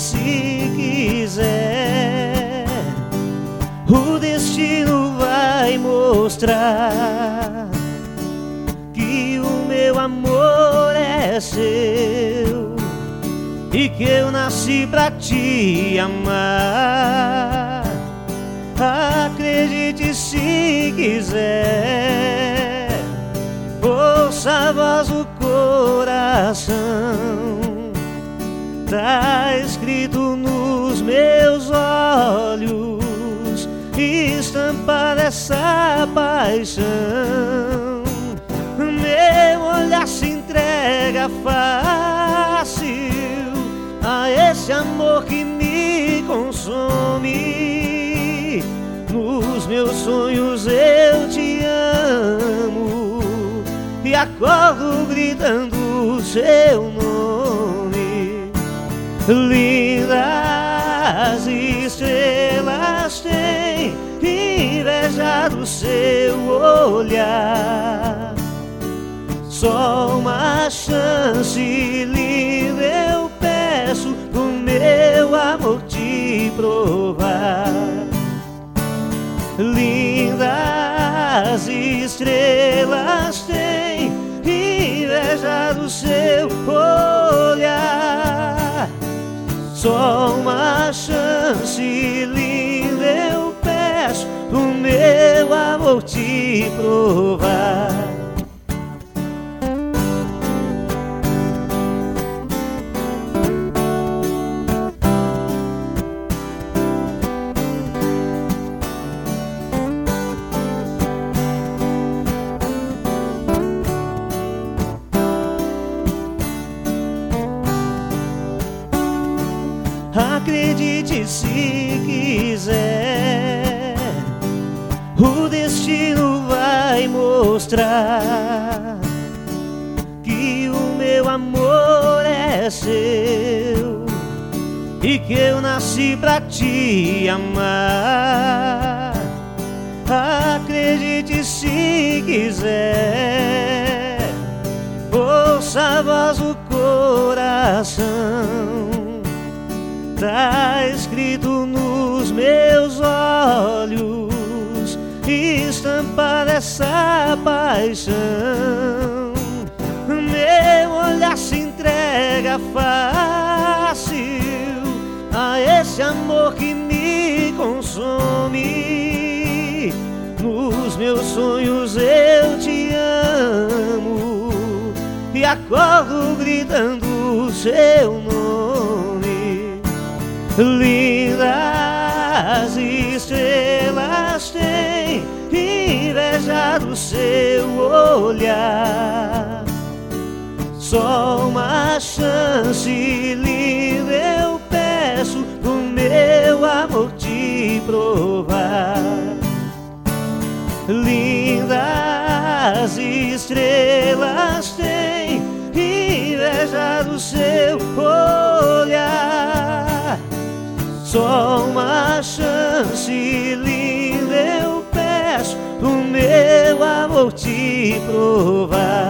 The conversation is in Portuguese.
se quiser, o destino vai mostrar que o meu amor é seu e que eu nasci pra te amar. Acredite se quiser, ouça a voz do coração. Tá escrito nos meus olhos, estampada essa paixão. Meu olhar se entrega fácil a esse amor que me consome. Nos meus sonhos eu te amo e acordo gritando o seu nome. Lindas estrelas têm inveja do seu olhar. Só uma chance, linda, eu peço pro meu amor te provar. Lindas estrelas têm inveja do seu olhar. Só uma chance, linda, eu peço pro meu amor te provar. Acredite se quiser, o destino vai mostrar que o meu amor é seu e que eu nasci pra te amar. Acredite se quiser, ouça a voz do coração. Tá escrito nos meus olhos, estampada essa paixão. Meu olhar se entrega fácil a esse amor que me consome. Nos meus sonhos eu te amo e acordo gritando o seu nome. Lindas estrelas têm inveja do seu olhar. Só uma chance, linda, eu peço pro meu amor te provar. Lindas estrelas têm inveja do seu olhar. Só uma chance, linda, eu peço pro meu amor te provar.